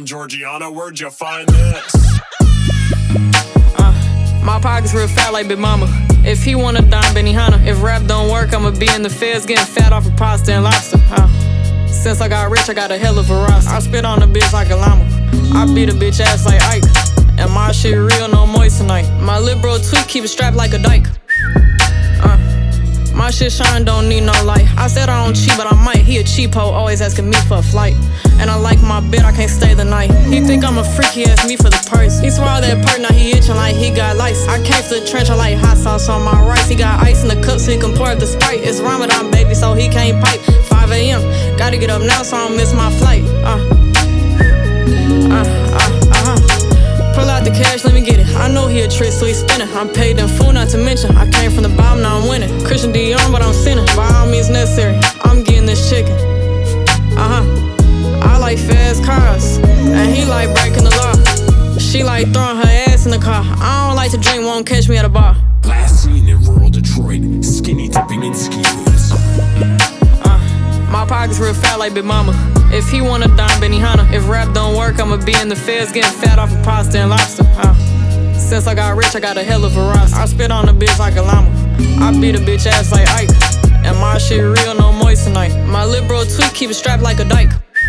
Damn, Georgiana, where'd you find this? My pockets real fat like Big Mama. If he wanna dime Benihana, if rap don't work, I'ma be in the feds getting fat off of pasta and lobster. Since I got rich, I got a hell of a roster. I spit on the bitch like a llama. I beat a bitch ass like Ike. And my shit real, no moissanite. My lil' bro tweet, keep it strapped like a dyke. My shit shine, don't need no light. I said I don't cheat, but I might. He a cheapo, always asking me for a flight. And I like my bed, I can't stay the night. He think I'm a freak, he asked me for the purse. He swallowed that perk, now he itching like he got lice. I came to the trench, I like hot sauce on my rice. He got ice in the cup so he can pour up the Sprite. It's Ramadan, baby, so he can't pipe. 5 a.m., gotta get up now so I don't miss my flight. Pull out the cash, let me get it. I know he a trick, so he spinning. I'm paid in full, not to mention I came from the bottom, now I'm winning. Christian Dior, but I'm sinning. By all means necessary, I'm getting this chicken. I like fast cars, and he like breaking the law. She like throwing her ass in the car. I don't like to drink, won't catch me at a bar. Last seen in rural Detroit, skinny dipping in ski boots. My pockets real fat like Big Mama. If he wanna dime Benihana, if rap don't work, I'ma be in the feds getting fat off of pasta and lobster. Since I got rich, I got a hell of a roster. I spit on the bitch like a llama. I beat a bitch ass like Ike. And my shit real, no moissanite. My lil' bro tweet, keep it strapped like a dyke.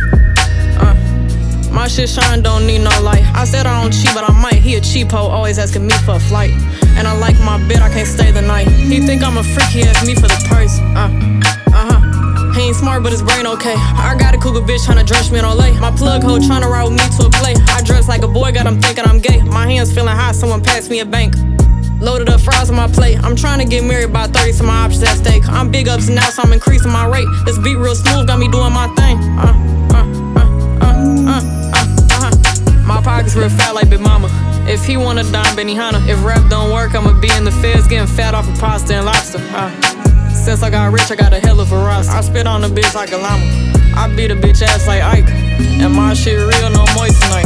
My shit shine, don't need no light. I said I don't cheat, but I might. He a cheapo, always asking me for a flight. And I like my bed, I can't stay the night. He think I'm a freak, he asked me for the purse. He ain't smart, but his brain okay. I got a cougar bitch tryna drench me in Olay. My plug hoe tryna ride with me to a play. I dress like a boy, got him thinking I'm gay. My hands feeling hot, someone passed me a bank. Loaded up fries on my plate. I'm tryna get married by 30, so my options at stake. I'm big ups and outs, so I'm increasing my rate. This beat real smooth, got me doing my thing. My pockets real fat like Big Mama. If he wanna dime Benihana, if rap don't work, I'ma be in the feds getting fat off of pasta and lobster. Since I got rich, I got a hell of a roster. I spit on the bitch like a llama. I beat a bitch ass like Ike. And my shit real, no moissanite.